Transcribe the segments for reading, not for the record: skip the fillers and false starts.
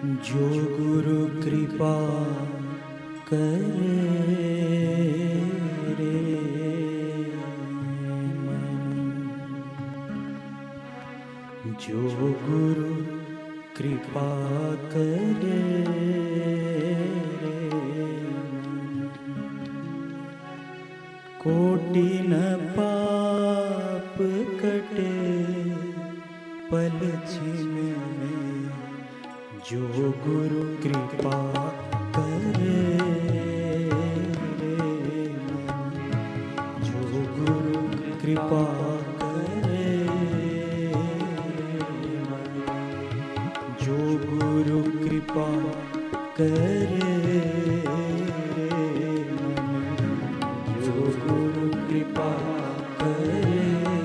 जो गुरु कृपा करे रे मन, जो गुरु कृपा करे रे मन, कोटि न पाप कटे पल छिन में, जो गुरु कृपा करे रे मन, जो गुरु कृपा करे मन, जो गुरु कृपा करे मन, जो गुरु कृपा करे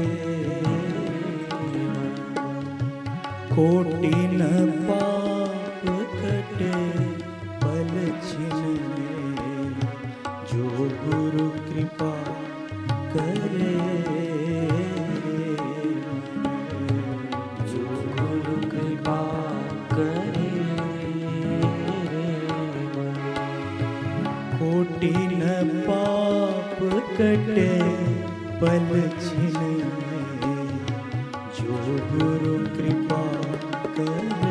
मन, कोटि न पाप कटे पल छिन में, जो गुरु कृपा करे जो गुरु कृपा करे कोटि न पाप कटे पल छिन में, जो गुरु कृपा करे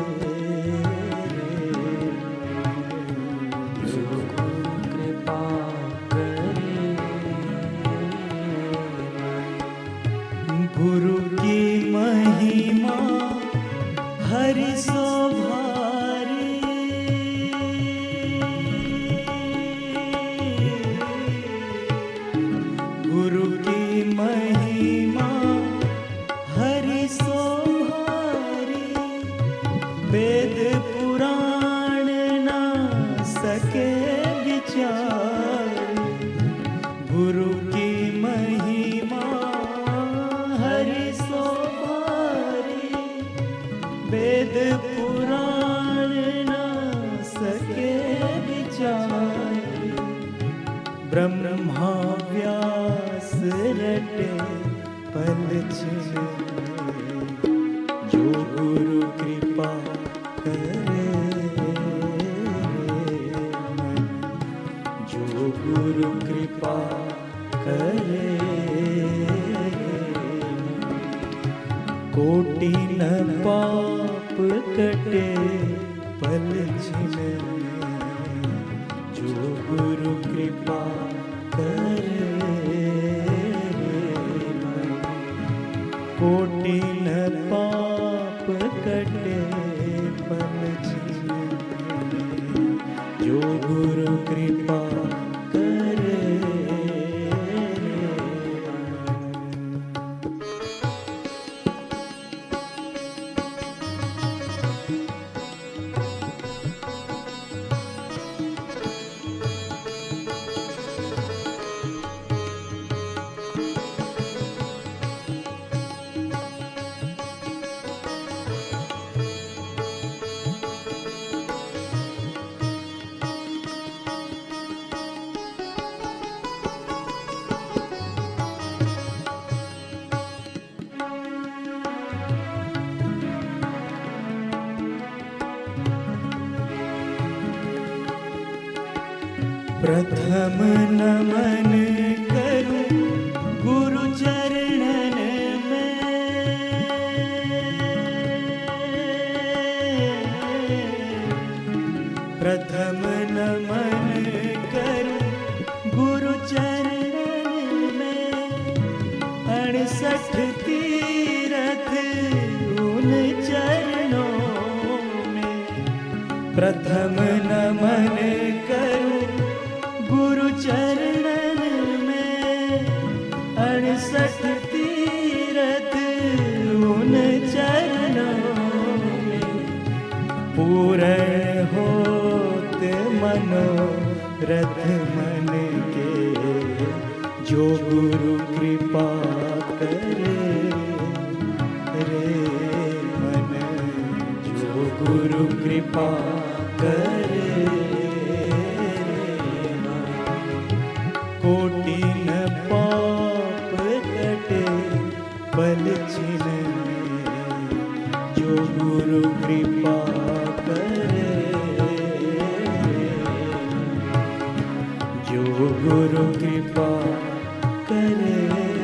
गुरु की महिमा हरि सो भारी, गुरु की महिमा हरि सो भारी, वेद पुराण ना सके विचार, गुरु की महिमा हरि सो भारी, वेद पुराण न सके विचार, ब्रह्मा व्यास रटे पल छिन में, जो गुरु कृपा करे मन, जो गुरु कृपा करे कोटि न पाप कटे पल छिन में, जो गुरु कृपा करे मन, कोटि न पाप कटे पल छिन में, जो गुरु कृपा करे प्रथम नमन करूं गुरु चरणन में, प्रथम नमन करूं गुरु चरणन में, 68 तीरथ उन चरणों में, प्रथम नमन करूं गुरु चरणन में, 68 तीरथ उन चरणों में, पूर्ण होत मनोरथ मन के, जो गुरु कृपा करे रे मन, जो गुरु कृपा करे कोटि न पाप कटे पल छिन में, जो गुरु कृपा करे गुरु कृपा करे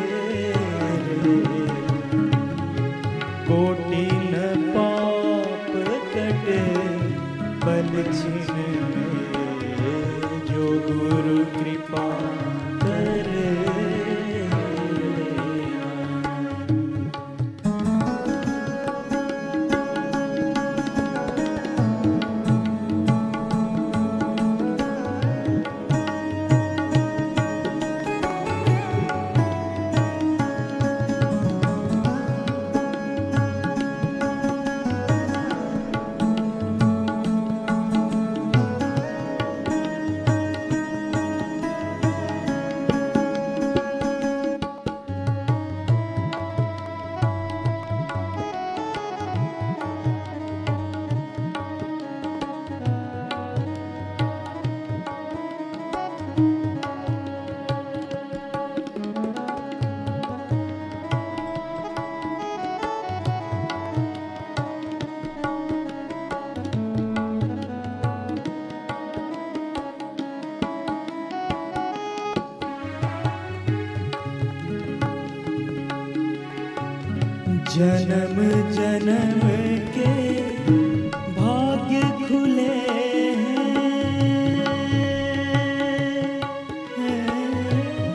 कोटि न पाप कटे पल छिन में जो गुरु कृपा करे। जन्म जन्म के भाग्य खुले हैं,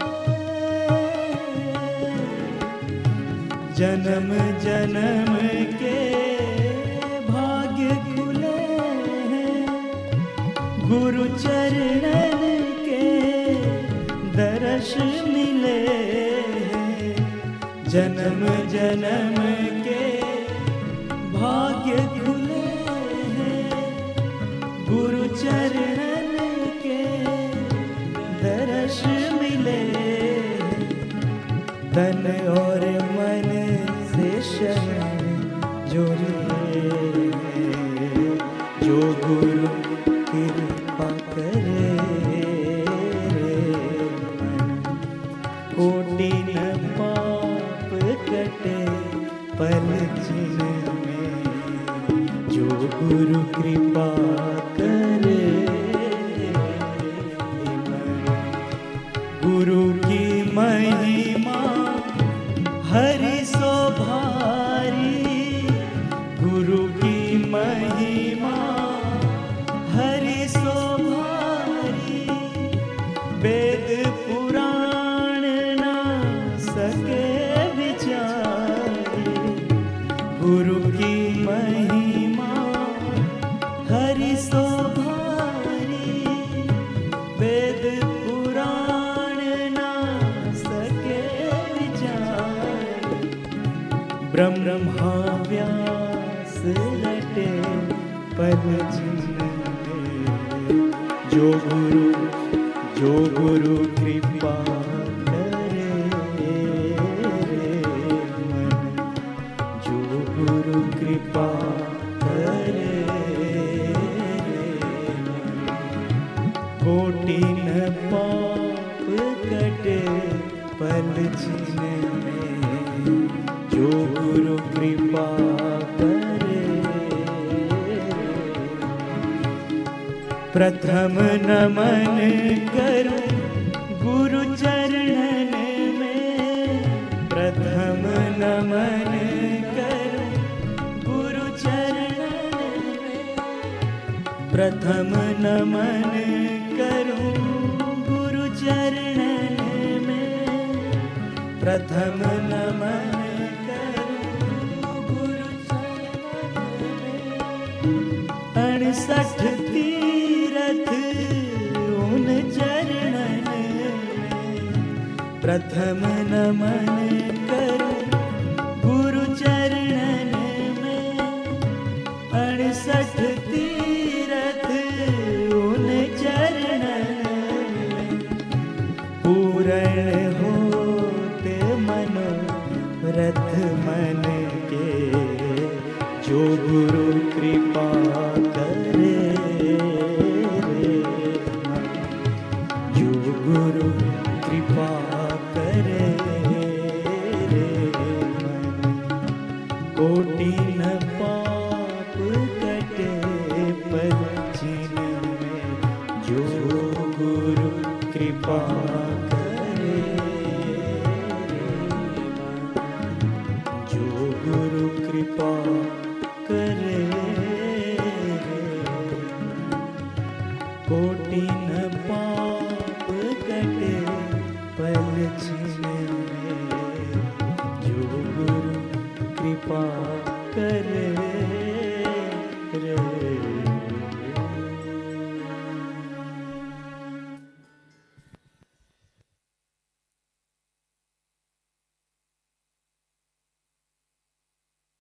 जन्म जन्म के भाग्य खुले हैं, गुरु चरणन के दर्श मिले हैं। जन्म जन्म के भाग्य खुले हैं, गुरु चरणन के दर्श मिले हैं। तन और मन से शरण जो लिए हैं, जो गुरु कृपा करे कोटि न पाप कटे पल छिन में जो गुरु कृपा करे। गुरु की महिमा हरि सो भारी, गुरु की महिमा हरि सो भारी, वेद पुराण ना सके विचारे। गुरु की महिमा हरि सो भारी, वेद पुराण ना सके विचारे। ब्रह्मा व्यास लटे पल छिन में जो गुरु कृपा करे मन, जो गुरु कृपा करे मन। कोटि न पाप कटे पल छिन में जो गुरु कृपा करे। प्रथम नमन करूं गुरु चरणन में, प्रथम नमन करूं गुरु चरणन में, प्रथम नमन करूं गुरु चरणन में, प्रथम नमन करूं गुरु चरणन में। 68 तीरथ उन चरणन में, प्रथम नमन करूं गुरु चरणन में। 68 तीरथ उन चरणन में, पूर्ण होते मनोरथ मन के जो गुरु कृपा करे मन, जो गुरु कृपा करे मन। कोटि न पाप कटे पल छिन में जो गुरु कृपा कृपा